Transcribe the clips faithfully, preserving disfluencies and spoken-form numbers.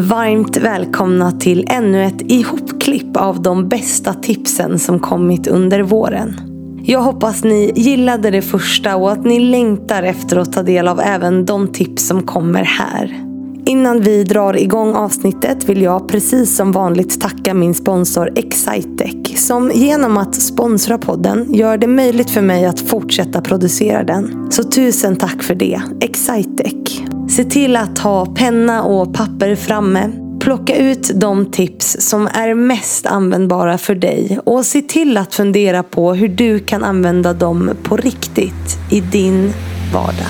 Varmt välkomna till ännu ett ihopklipp av de bästa tipsen som kommit under våren. Jag hoppas ni gillade det första och att ni längtar efter att ta del av även de tips som kommer här. Innan vi drar igång avsnittet vill jag precis som vanligt tacka min sponsor Excitec som genom att sponsra podden gör det möjligt för mig att fortsätta producera den. Så tusen tack för det, Excitec. Se till att ha penna och papper framme. Plocka ut de tips som är mest användbara för dig och se till att fundera på hur du kan använda dem på riktigt i din vardag.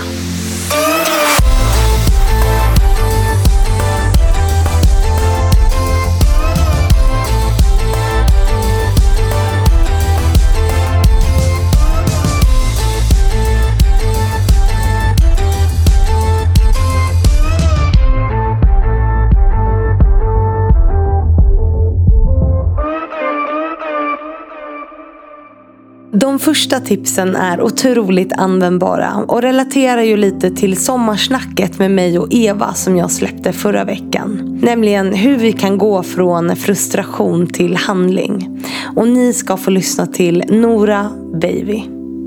De första tipsen är otroligt användbara och relaterar ju lite till sommarsnacket med mig och Eva som jag släppte förra veckan. Nämligen hur vi kan gå från frustration till handling. Och ni ska få lyssna till Nora Baby.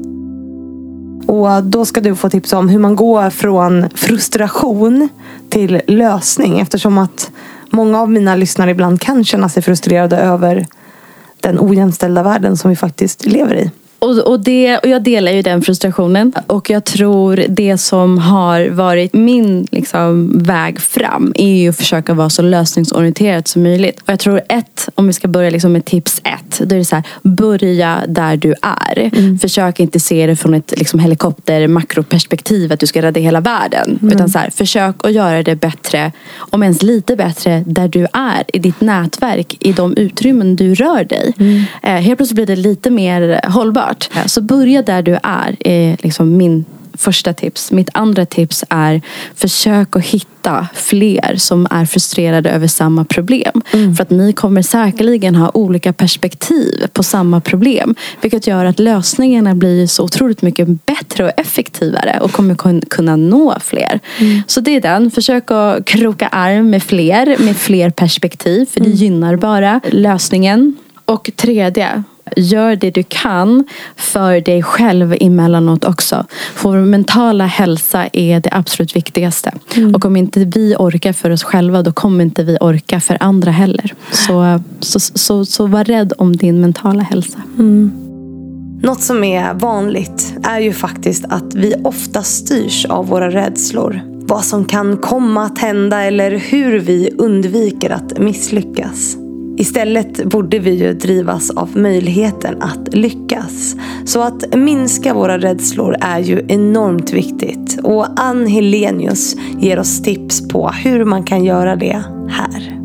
Och då ska du få tips om hur man går från frustration till lösning. Eftersom att många av mina lyssnare ibland kan känna sig frustrerade över den ojämställda världen som vi faktiskt lever i. Och, och, det, och jag delar ju den frustrationen. Och jag tror det som har varit min liksom, väg fram är ju att försöka vara så lösningsorienterat som möjligt. Och jag tror ett, om vi ska börja liksom med tips ett, då är det så här, börja där du är. Mm. Försök inte se det från ett liksom, helikopter makroperspektiv att du ska rädda hela världen. Mm. Utan så här, försök att göra det bättre, om ens lite bättre, där du är. I ditt nätverk, i de utrymmen du rör dig. Mm. Eh, helt plötsligt blir det lite mer hållbart. Så börja där du är, är liksom min första tips. Mitt andra tips är försök att hitta fler som är frustrerade över samma problem. Mm. För att ni kommer säkerligen ha olika perspektiv på samma problem. Vilket gör att lösningarna blir så otroligt mycket bättre och effektivare och kommer kunna nå fler. Mm. Så det är den. Försök att kroka arm med fler, med fler perspektiv. För det mm. gynnar bara lösningen. Och tredje, gör det du kan för dig själv emellanåt också. För vår mentala hälsa är det absolut viktigaste. Mm. Och om inte vi orkar för oss själva, då kommer inte vi orka för andra heller. Så, så, så, så var rädd om din mentala hälsa. Mm. Något som är vanligt är ju faktiskt att vi ofta styrs av våra rädslor. Vad som kan komma att hända eller hur vi undviker att misslyckas. Istället borde vi ju drivas av möjligheten att lyckas. Så att minska våra rädslor är ju enormt viktigt. Och Ann Helenius ger oss tips på hur man kan göra det här.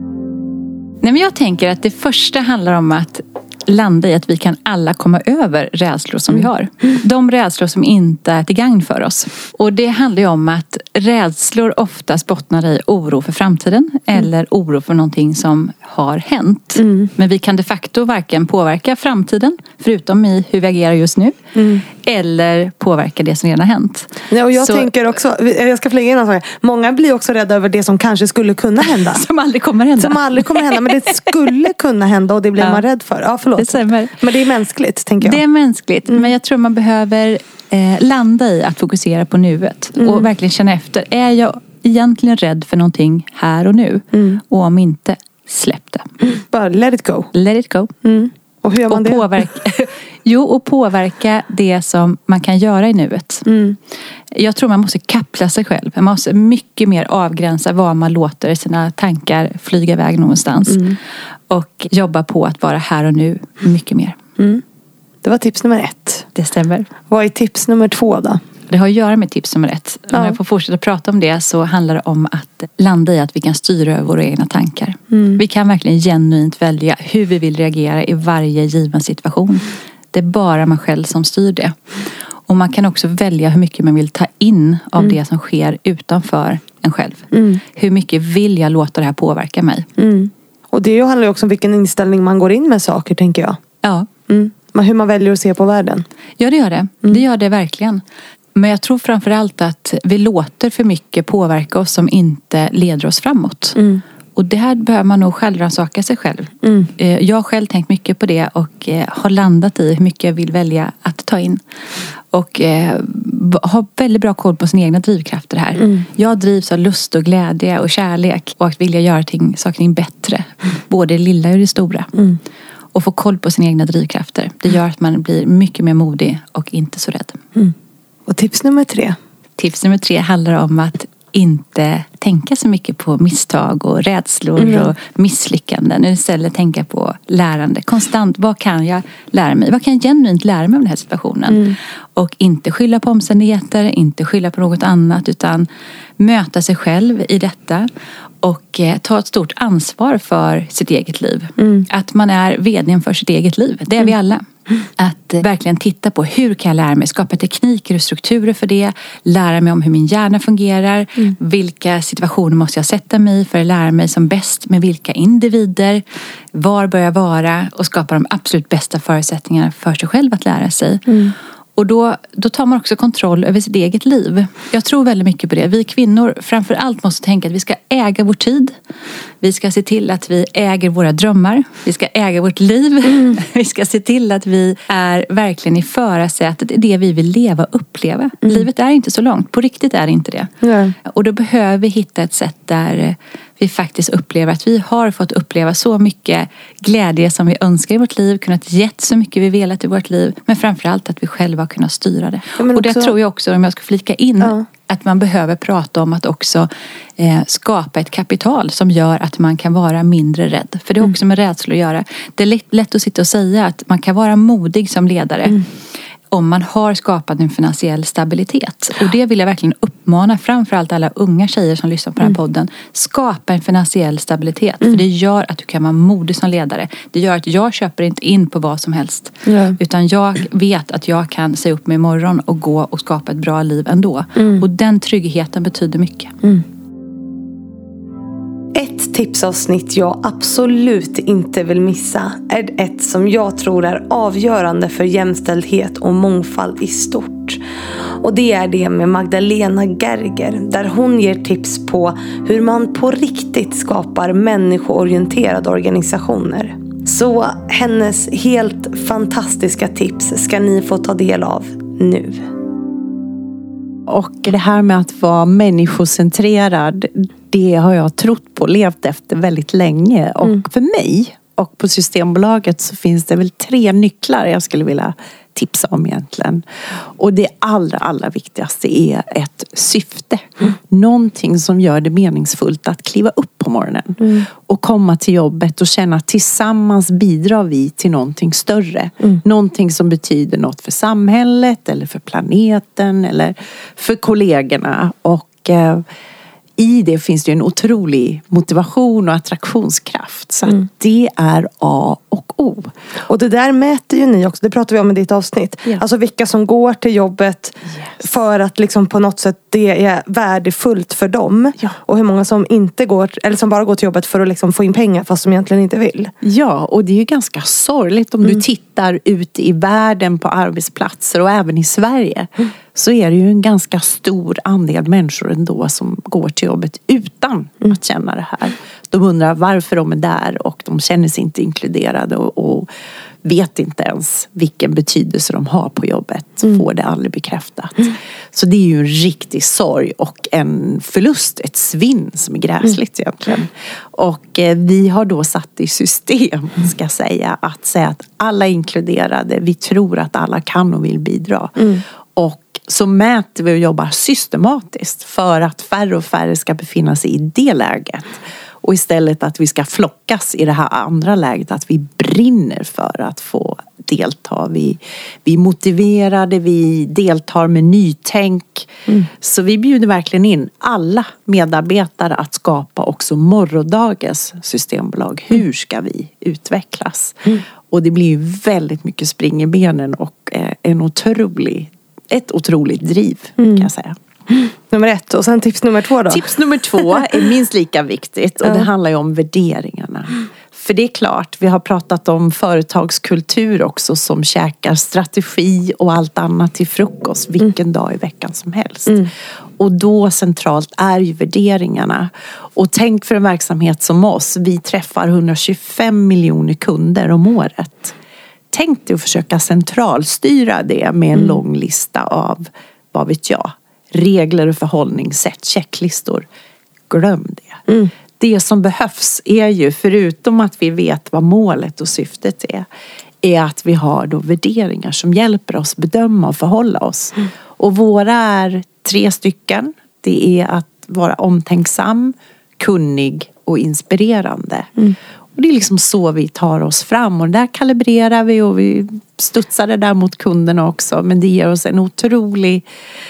Nej, men jag tänker att det första handlar om att landa i att vi kan alla komma över rädslor som mm. vi har. De rädslor som inte är till gagn för oss. Och det handlar ju om att rädslor oftast bottnar i oro för framtiden mm. eller oro för någonting som har hänt. Mm. Men vi kan de facto varken påverka framtiden, förutom i hur vi agerar just nu, mm. eller påverka det som redan har hänt. Ja, och jag Så, tänker också, jag ska flägga in en sak. Många blir också rädda över det som kanske skulle kunna hända. Som aldrig kommer hända. Som aldrig kommer hända, men det skulle kunna hända och det blir ja. man rädd för. Ja, förlåt. Det stämmer. Men det är mänskligt, tänker jag. Det är mänskligt, mm. men jag tror man behöver eh, landa i att fokusera på nuet. Mm. Och verkligen känna efter, är jag egentligen rädd för någonting här och nu? Mm. Och om inte, släpp det. Mm. Bara let it go. Let it go. Mm. Och hur gör man och det? Påverka, jo, och påverka det som man kan göra i nuet. Mm. Jag tror man måste kappla sig själv. Man måste mycket mer avgränsa vad man låter sina tankar flyga iväg någonstans. Mm. Och jobba på att vara här och nu mycket mer. Mm. Det var tips nummer ett. Det stämmer. Vad är tips nummer två då? Det har att göra med tips nummer ett. Ja. Om jag får fortsätta prata om det så handlar det om att landa i att vi kan styra över våra egna tankar. Mm. Vi kan verkligen genuint välja hur vi vill reagera i varje given situation. Det är bara man själv som styr det. Och man kan också välja hur mycket man vill ta in av mm. det som sker utanför en själv. Mm. Hur mycket vill jag låta det här påverka mig? Mm. Och det handlar ju också om vilken inställning man går in med saker, tänker jag. Ja. Mm. Hur man väljer att se på världen. Ja, det gör det. Mm. Det gör det verkligen. Men jag tror framförallt att vi låter för mycket påverka oss som inte leder oss framåt. Mm. Och det här behöver man nog självrannsaka sig själv. Mm. Jag har själv tänkt mycket på det och har landat i hur mycket jag vill välja att ta in. Och har väldigt bra koll på sina egna drivkrafter här. Mm. Jag drivs av lust och glädje och kärlek och att vilja göra ting, saker ting bättre. Mm. Både det lilla och det stora. Mm. Och få koll på sina egna drivkrafter. Det gör att man blir mycket mer modig och inte så rädd. Mm. Och tips nummer tre? Tips nummer tre handlar om att inte tänka så mycket på misstag och rädslor mm. och misslyckanden. Istället tänka på lärande. Konstant, vad kan jag lära mig? Vad kan jag genuint lära mig av den här situationen? Mm. Och inte skylla på omständigheter, inte skylla på något annat, utan möta sig själv i detta. Och eh, ta ett stort ansvar för sitt eget liv. Mm. Att man är vdn för sitt eget liv. Det är mm. vi alla. Att eh, verkligen titta på hur kan jag lära mig. Skapa tekniker och strukturer för det. Lära mig om hur min hjärna fungerar. Mm. Vilka situationer måste jag sätta mig i för att lära mig som bäst med vilka individer. Var bör jag vara. Och skapa de absolut bästa förutsättningarna för sig själv att lära sig. Mm. Och då, då tar man också kontroll över sitt eget liv. Jag tror väldigt mycket på det. Vi kvinnor framför allt måste tänka att vi ska äga vår tid. Vi ska se till att vi äger våra drömmar. Vi ska äga vårt liv. Mm. Vi ska se till att vi är verkligen i förarsätet. Det är det vi vill leva och uppleva. Mm. Livet är inte så långt. På riktigt är det inte det. Mm. Och då behöver vi hitta ett sätt där vi faktiskt upplever att vi har fått uppleva så mycket glädje som vi önskar i vårt liv. Kunnat gett så mycket vi velat i vårt liv. Men framförallt att vi själva har kunnat styra det. Ja, och det också, tror jag också, om jag ska flika in, ja. Att man behöver prata om att också eh, skapa ett kapital som gör att man kan vara mindre rädd. För det är också med rädsla att göra. Det är lätt, lätt att sitta och säga att man kan vara modig som ledare. Mm. Om man har skapat en finansiell stabilitet. Och det vill jag verkligen uppmana framförallt alla unga tjejer som lyssnar på den här podden. Skapa en finansiell stabilitet. Mm. För det gör att du kan vara modig som ledare. Det gör att jag köper inte in på vad som helst. Ja. Utan jag vet att jag kan säga upp mig imorgon och gå och skapa ett bra liv ändå. Mm. Och den tryggheten betyder mycket. Mm. Ett tipsavsnitt jag absolut inte vill missa är ett som jag tror är avgörande för jämställdhet och mångfald i stort. Och det är det med Magdalena Gerger, där hon ger tips på hur man på riktigt skapar människoorienterade organisationer. Så hennes helt fantastiska tips ska ni få ta del av nu. Och det här med att vara människocentrerad, det har jag trott på, levt efter väldigt länge. Och mm. för mig och på Systembolaget så finns det väl tre nycklar jag skulle vilja tipsa om egentligen. Och det allra, allra viktigaste är ett syfte. Mm. Någonting som gör det meningsfullt att kliva upp på morgonen. Mm. Och komma till jobbet och känna att tillsammans bidrar vi till någonting större. Mm. Någonting som betyder något för samhället eller för planeten eller för kollegorna. Och eh, i det finns det en otrolig motivation och attraktionskraft. Så mm. att det är A och O. Och det där mäter ju ni också. Det pratar vi om i ditt avsnitt. Yeah. Alltså vilka som går till jobbet yes. för att liksom på något sätt det är värdefullt för dem. Ja. Och hur många som inte går, eller som bara går till jobbet för att liksom få in pengar fast som egentligen inte vill. Ja, och det är ju ganska sorgligt om mm. du tittar ut i världen på arbetsplatser och även i Sverige. Mm. Så är det ju en ganska stor andel människor ändå som går till jobbet utan mm. att känna det här. De undrar varför de är där och de känner sig inte inkluderade och, och vet inte ens vilken betydelse de har på jobbet. Mm. Får det aldrig bekräftat. Mm. Så det är ju en riktig sorg och en förlust, ett svinn som är gräsligt mm. egentligen. Och eh, vi har då satt i system, ska jag säga, att säga att alla är inkluderade. Vi tror att alla kan och vill bidra. Mm. Och så mäter vi och jobbar systematiskt för att färre och färre ska befinna sig i det läget. Och istället att vi ska flockas i det här andra läget, att vi brinner för att få delta. Vi, vi är motiverade, vi deltar med nytänk. Mm. Så vi bjuder verkligen in alla medarbetare att skapa också morgondagens systembolag. Hur ska vi utvecklas? Mm. Och det blir ju väldigt mycket spring i benen och en otrolig Ett otroligt driv mm. kan jag säga. Nummer ett. Och sen tips nummer två då? Tips nummer två är minst lika viktigt. Och det handlar ju om värderingarna. För det är klart, vi har pratat om företagskultur också som käkar strategi och allt annat till frukost vilken mm. dag i veckan som helst. Mm. Och då centralt är ju värderingarna. Och tänk för en verksamhet som oss. Vi träffar hundratjugofem miljoner kunder om året. Tänk dig att försöka centralstyra det med en mm. lång lista av, vad vet jag, regler och förhållningssätt, checklistor. Glöm det. Mm. Det som behövs är ju, förutom att vi vet vad målet och syftet är, är att vi har då värderingar som hjälper oss bedöma och förhålla oss. Mm. Och våra är tre stycken. Det är att vara omtänksam, kunnig och inspirerande. Mm. Och det är liksom så vi tar oss fram. Och där kalibrerar vi och vi studsar det där mot kunderna också. Men det ger oss en otrolig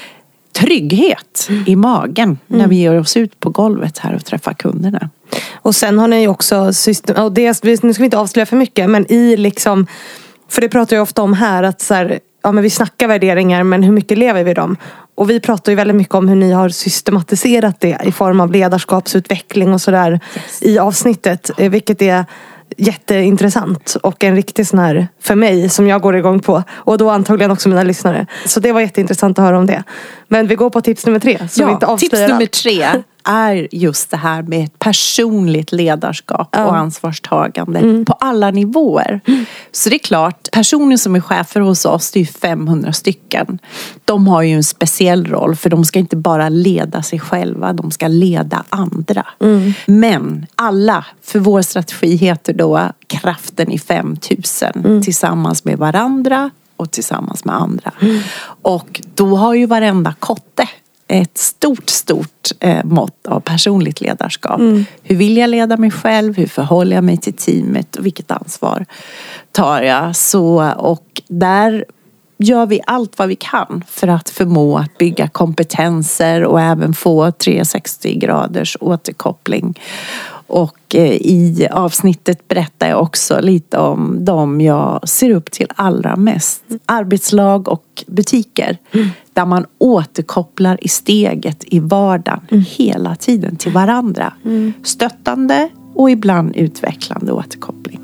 trygghet mm. i magen mm. när vi ger oss ut på golvet här och träffar kunderna. Och sen har ni också system, och det, nu ska vi inte avslöja för mycket, men i liksom, för det pratar jag ofta om här, att så här, ja, men vi snackar värderingar, men hur mycket lever vi dem? Och vi pratar ju väldigt mycket om hur ni har systematiserat det i form av ledarskapsutveckling och sådär yes. i avsnittet, vilket är jätteintressant och en riktig sån här för mig som jag går igång på, och då antagligen också mina lyssnare. Så det var jätteintressant att höra om det. Men vi går på tips nummer tre, så ja, vi inte avslöjar tips nummer allt. tre är just det här med ett personligt ledarskap ja. och ansvarstagande mm. på alla nivåer. Mm. Så det är klart, personer som är chefer hos oss, det är ju femhundra stycken. De har ju en speciell roll, för de ska inte bara leda sig själva, de ska leda andra. Mm. Men alla, för vår strategi heter då kraften i femtusen mm. tillsammans med varandra och tillsammans med andra. Mm. Och då har ju varenda kotte ett stort, stort eh, mått av personligt ledarskap. Mm. Hur vill jag leda mig själv? Hur förhåller jag mig till teamet? Och vilket ansvar tar jag? Så, och där gör vi allt vad vi kan för att förmå att bygga kompetenser och även få trehundrasextio graders återkoppling. Och i avsnittet berättar jag också lite om dem jag ser upp till allra mest. Arbetslag och butiker. Mm. Där man återkopplar i steget i vardagen mm. hela tiden till varandra. Mm. Stöttande och ibland utvecklande återkoppling.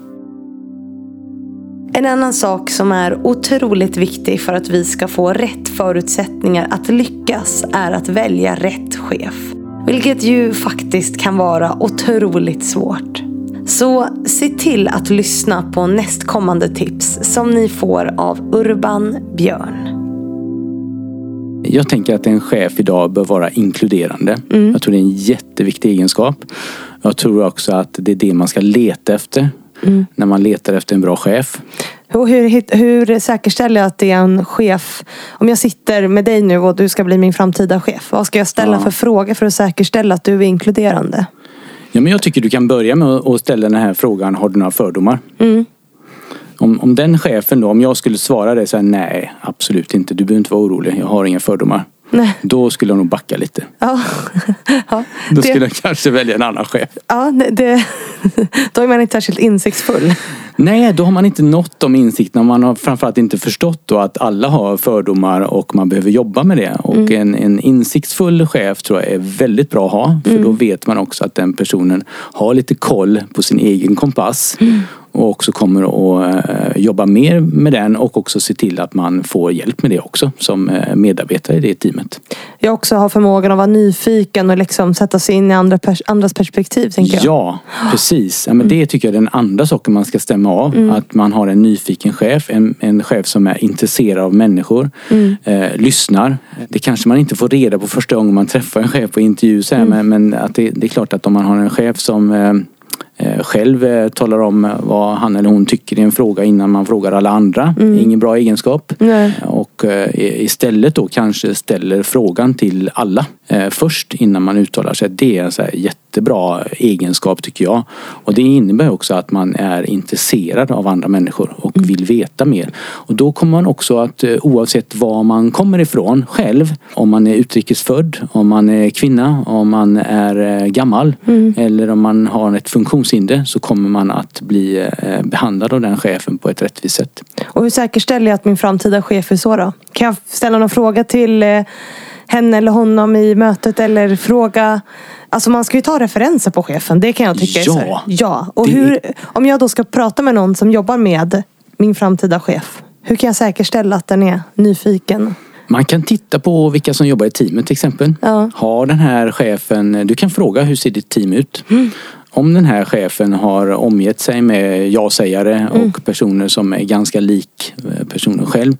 En annan sak som är otroligt viktig för att vi ska få rätt förutsättningar att lyckas är att välja rätt chef. Vilket ju faktiskt kan vara otroligt svårt. Så se till att lyssna på nästkommande tips som ni får av Urban Björn. Jag tänker att en chef idag bör vara inkluderande. Mm. Jag tror det är en jätteviktig egenskap. Jag tror också att det är det man ska leta efter mm. när man letar efter en bra chef. Och hur, hur säkerställer jag att det är en chef? Om jag sitter med dig nu och du ska bli min framtida chef, vad ska jag ställa ja. för frågor för att säkerställa att du är inkluderande? Ja, men jag tycker du kan börja med att ställa den här frågan: har du några fördomar? Mm. Om, om den chefen då, om jag skulle svara det så här: nej, absolut inte, du behöver inte vara orolig, jag har inga fördomar. Nej. Då skulle jag nog backa lite. Ja. ja, då det... skulle jag kanske välja en annan chef. Ja, det... då är man inte särskilt insiktsfull. Nej, då har man inte nått de insikterna. Man har framförallt inte förstått då att alla har fördomar och man behöver jobba med det. Och mm. en, en insiktsfull chef tror jag är väldigt bra att ha. För mm. då vet man också att den personen har lite koll på sin egen kompass. Mm. Och också kommer att uh, jobba mer med den och också se till att man får hjälp med det också som uh, medarbetare i det teamet. Jag också har förmågan att vara nyfiken och liksom sätta sig in i andra pers- andras perspektiv, tänker jag. Ja, precis. Ja, men det tycker jag är den andra saken man ska stämma av. Mm. Att man har en nyfiken chef, en, en chef som är intresserad av människor, mm. uh, lyssnar. Det kanske man inte får reda på första gången man träffar en chef på intervju, så här, mm. men, men att det, det är klart att om man har en chef som... Uh, själv talar om vad han eller hon tycker i en fråga innan man frågar alla andra. Mm. Ingen bra egenskap. Nej. Och istället då kanske ställer frågan till alla först innan man uttalar sig. Det är en så här jättebra egenskap, tycker jag. Och det innebär också att man är intresserad av andra människor och mm. vill veta mer. Och då kommer man också att, oavsett var man kommer ifrån själv, om man är utrikesfödd, om man är kvinna, om man är gammal mm. eller om man har ett funktionshinder, så kommer man att bli behandlad av den chefen på ett rättvist sätt. Och hur säkerställer jag att min framtida chef är så då? Kan jag ställa någon fråga till henne eller honom i mötet, eller fråga... Alltså man ska ju ta referenser på chefen, det kan jag tycka. Ja, är så. Ja. Och det... hur, om jag då ska prata med någon som jobbar med min framtida chef, hur kan jag säkerställa att den är nyfiken? Man kan titta på vilka som jobbar i teamet till exempel. Ja. Har den här chefen, du kan fråga hur ser ditt team ut? Mm. Om den här chefen har omgett sig med ja-sägare mm. och personer som är ganska lik personen själv,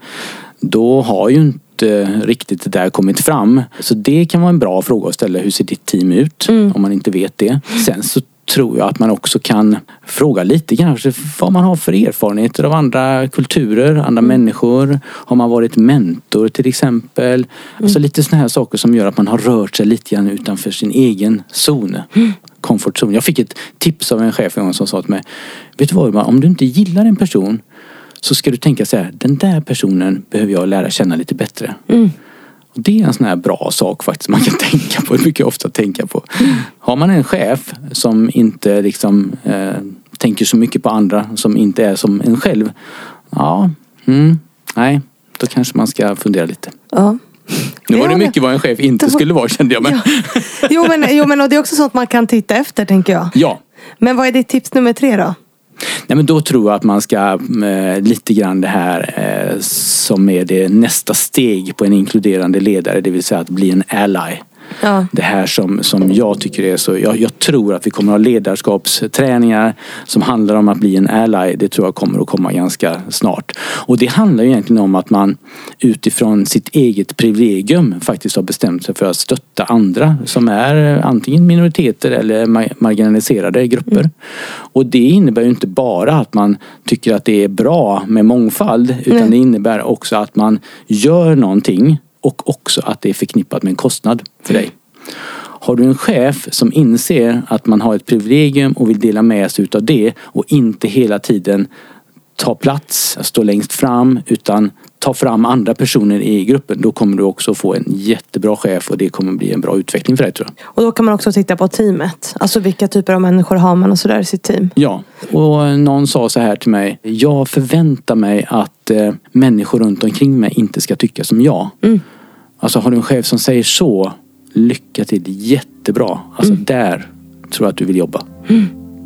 då har ju inte riktigt det där kommit fram. Så det kan vara en bra fråga att ställa, hur ser ditt team ut? Mm. Om man inte vet det. Sen så tror jag att man också kan fråga lite kanske vad man har för erfarenheter av andra kulturer, andra mm. människor. Har man varit mentor till exempel? Mm. Alltså lite såna här saker som gör att man har rört sig lite grann utanför sin egen zon. Mm. Komfortzon. Jag fick ett tips av en chef en gång som sa till mig, vet du vad, om du inte gillar en person så ska du tänka så här, den där personen behöver jag lära känna lite bättre. Mm. Och det är en sån här bra sak faktiskt man kan tänka på, mycket ofta tänka på. Mm. Har man en chef som inte liksom eh, tänker så mycket på andra, som inte är som en själv, ja, mm, nej, då kanske man ska fundera lite. Ja. Nu var det mycket vad en chef inte var... skulle vara, kände jag. Men... Ja. Jo, men, jo, men och det är också sånt man kan titta efter, tänker jag. Ja. Men vad är ditt tips nummer tre då? Nej, men då tror jag att man ska eh, lite grann det här eh, som är det nästa steg på en inkluderande ledare, det vill säga att bli en ally. Ja. Det här som, som jag tycker är så, jag, jag tror att vi kommer att ha ledarskapsträningar som handlar om att bli en ally. Det tror jag kommer att komma ganska snart. Och det handlar ju egentligen om att man utifrån sitt eget privilegium faktiskt har bestämt sig för att stötta andra som är antingen minoriteter eller marginaliserade grupper. Mm. Och det innebär ju inte bara att man tycker att det är bra med mångfald, utan mm. det innebär också att man gör någonting och också att det är förknippat med en kostnad för dig. Har du en chef som inser att man har ett privilegium och vill dela med sig utav det och inte hela tiden ta plats, stå längst fram, utan ta fram andra personer i gruppen, då kommer du också få en jättebra chef och det kommer bli en bra utveckling för dig, tror jag. Och då kan man också titta på teamet. Alltså vilka typer av människor har man och sådär i sitt team. Ja, och någon sa så här till mig, jag förväntar mig att eh, människor runt omkring mig inte ska tycka som jag. Mm. Alltså har du en chef som säger så, lycka till, jättebra. Alltså mm. där tror jag att du vill jobba. Mm.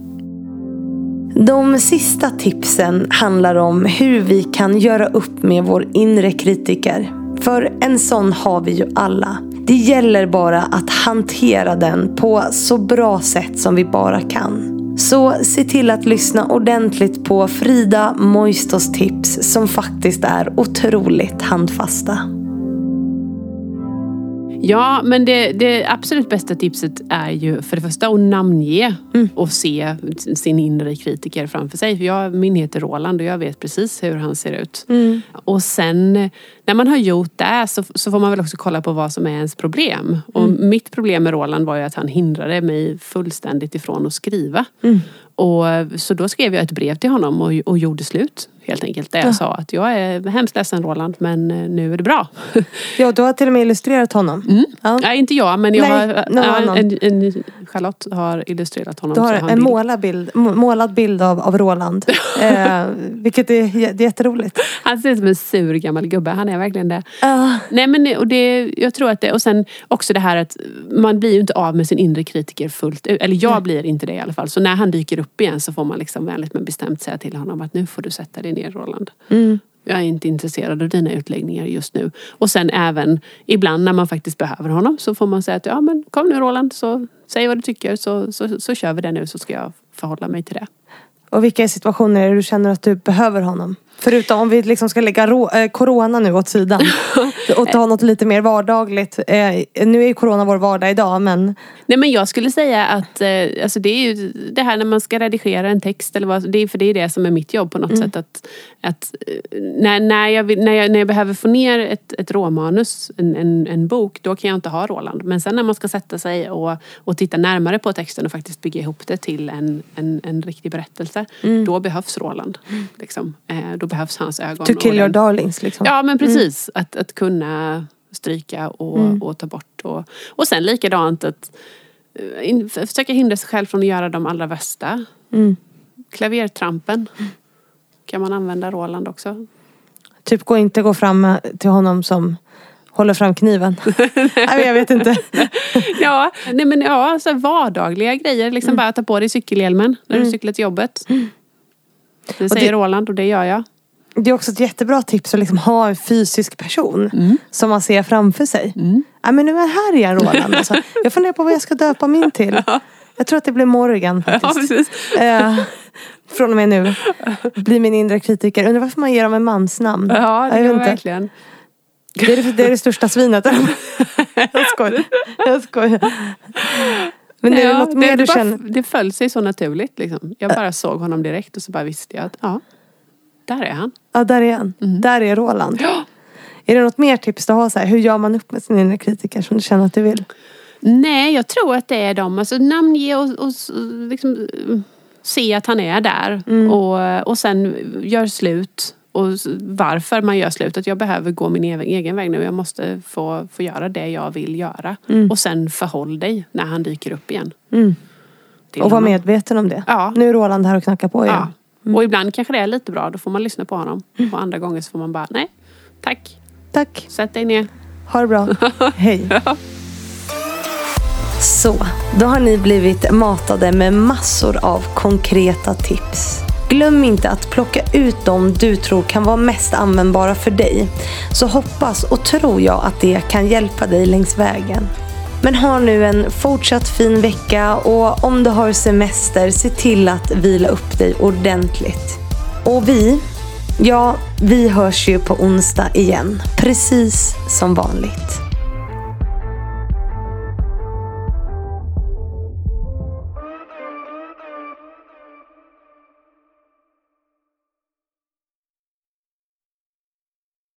De sista tipsen handlar om hur vi kan göra upp med vår inre kritiker. För en sån har vi ju alla. Det gäller bara att hantera den på så bra sätt som vi bara kan. Så se till att lyssna ordentligt på Frida Moistos tips som faktiskt är otroligt handfasta. Ja, men det, det absolut bästa tipset är ju för det första att namnge mm. och se sin inre kritiker framför sig. För jag, min heter Roland och jag vet precis hur han ser ut. Mm. Och sen när man har gjort det så, så får man väl också kolla på vad som är ens problem. Mm. Och mitt problem med Roland var ju att han hindrade mig fullständigt ifrån att skriva. Mm. Och så då skrev jag ett brev till honom och, och gjorde slut. Helt enkelt. Där jag ja. sa att jag är hemskt ledsen, Roland, men nu är det bra. Ja, du har till och med illustrerat honom. Mm. Ja. Nej, inte jag, men jag Nej, har, ja, en, en, Charlotte har illustrerat honom. Du har en, en målad bild, målad bild av, av Roland. eh, vilket är, det är jätteroligt. Han ser ut som en sur gammal gubbe. Han är verkligen det. Uh. Nej, men och det, jag tror att det, och sen också det här att man blir ju inte av med sin inre kritiker fullt ut. Eller jag mm. blir inte det i alla fall. Så när han dyker upp igen så får man liksom väldigt men bestämt säga till honom att nu får du sätta dig ner, Roland. Mm. Jag är inte intresserad av dina utläggningar just nu. Och sen även ibland när man faktiskt behöver honom så får man säga att ja men kom nu Roland, så säg vad du tycker så, så, så kör vi det nu så ska jag förhålla mig till det. Och vilka situationer är det du känner att du behöver honom? Förutom om vi liksom ska lägga ro- eh, corona nu åt sidan och ta något lite mer vardagligt. Eh, nu är ju corona vår vardag idag, men... Nej, men jag skulle säga att eh, alltså det är ju det här när man ska redigera en text eller vad, det är, för det är det som är mitt jobb på något mm. sätt. Att, att när, när, jag, när, jag, när jag behöver få ner ett, ett råmanus, en, en, en bok, då kan jag inte ha Roland. Men sen när man ska sätta sig och, och titta närmare på texten och faktiskt bygga ihop det till en, en, en riktig berättelse, mm. då behövs Roland. Liksom. Eh, då behövs hans ögon. To kill your darlings liksom. Ja, men precis. Mm. Att, att kunna stryka och, mm. och ta bort. Och, och sen likadant att in, försöka hindra sig själv från att göra de allra värsta. Mm. Klavertrampen. Kan man använda Roland också? Typ gå inte gå fram till honom som håller fram kniven. Nej, jag vet inte. ja, nej, men ja, så vardagliga grejer. Liksom mm. bara ta på dig cykelhjälmen när mm. du cyklar till jobbet. Mm. Det säger det... Roland och det gör jag. Det är också ett jättebra tips att liksom ha en fysisk person mm. som man ser framför sig. Mm. Ja, men nu är här igen Roland. Alltså. Jag funderar på vad jag ska döpa min till. Ja. Jag tror att det blir Morgan faktiskt. Ja, precis. Eh, från och med nu. Blir min inre kritiker. Undrar varför man ger dem en mansnamn. Ja, det är verkligen. Det är det, det är det största svinet. Jag skojar. Jag skojar. Men det är ja, något mer det, du bara, känner. Det föll sig så naturligt liksom. Jag bara såg honom direkt och så bara visste jag att ja, där är han. Ja, där är han. Mm. Där är Roland. Ja. Är det något mer tips du har? Så här, hur gör man upp med sin inre kritiker som du känner att du vill? Nej, jag tror att det är dem. Alltså namnge och, och liksom, se att han är där. Mm. Och, och sen gör slut. Och varför man gör slut. Att jag behöver gå min egen, egen väg nu. Jag måste få, få göra det jag vill göra. Mm. Och sen förhåll dig när han dyker upp igen. Mm. Och var medveten om det. Ja. Nu är Roland här och knackar på igen. Ja. Mm. Och ibland kanske det är lite bra. Då får man lyssna på honom. Mm. Och andra gånger så får man bara, nej, tack. Tack. Sätt dig ner. Ha det bra. Hej. Ja. Så, då har ni blivit matade med massor av konkreta tips. Glöm inte att plocka ut dem du tror kan vara mest användbara för dig. Så hoppas och tror jag att det kan hjälpa dig längs vägen. Men ha nu en fortsatt fin vecka och om du har semester, se till att vila upp dig ordentligt. Och vi, ja, vi hörs ju på onsdag igen, precis som vanligt.